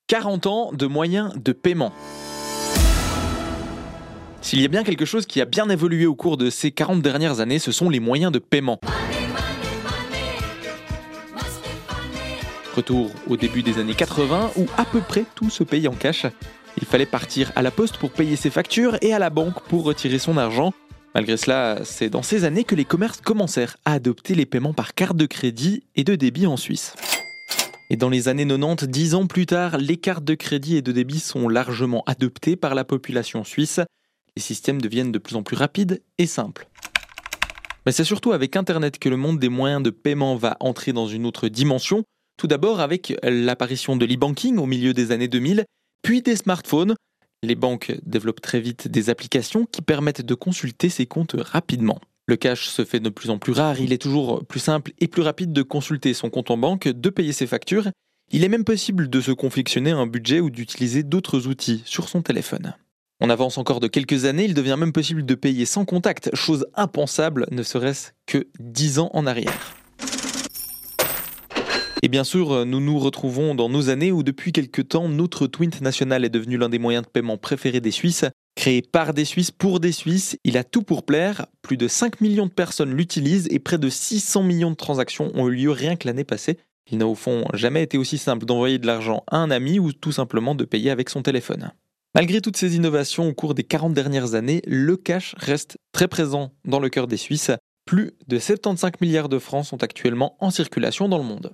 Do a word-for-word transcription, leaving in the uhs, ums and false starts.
quarante ans de moyens de paiement. S'il y a bien quelque chose qui a bien évolué au cours de ces quarante dernières années, ce sont les moyens de paiement. Retour au début des années quatre-vingts où à peu près tout se payait en cash. Il fallait partir à la poste pour payer ses factures et à la banque pour retirer son argent. Malgré cela, c'est dans ces années que les commerces commencèrent à adopter les paiements par carte de crédit et de débit en Suisse. Et dans les années quatre-vingt-dix, dix ans plus tard, les cartes de crédit et de débit sont largement adoptées par la population suisse. Les systèmes deviennent de plus en plus rapides et simples. Mais c'est surtout avec Internet que le monde des moyens de paiement va entrer dans une autre dimension. Tout d'abord avec l'apparition de l'e-banking au milieu des années deux mille, puis des smartphones. Les banques développent très vite des applications qui permettent de consulter ses comptes rapidement. Le cash se fait de plus en plus rare, il est toujours plus simple et plus rapide de consulter son compte en banque, de payer ses factures. Il est même possible de se confectionner un budget ou d'utiliser d'autres outils sur son téléphone. On avance encore de quelques années, il devient même possible de payer sans contact, chose impensable, ne serait-ce que dix ans en arrière. Et bien sûr, nous nous retrouvons dans nos années où depuis quelques temps, notre Twint national est devenu l'un des moyens de paiement préférés des Suisses. Créé par des Suisses pour des Suisses, il a tout pour plaire. Plus de cinq millions de personnes l'utilisent et près de six cents millions de transactions ont eu lieu rien que l'année passée. Il n'a au fond jamais été aussi simple d'envoyer de l'argent à un ami ou tout simplement de payer avec son téléphone. Malgré toutes ces innovations au cours des quarante dernières années, le cash reste très présent dans le cœur des Suisses. Plus de soixante-quinze milliards de francs sont actuellement en circulation dans le monde.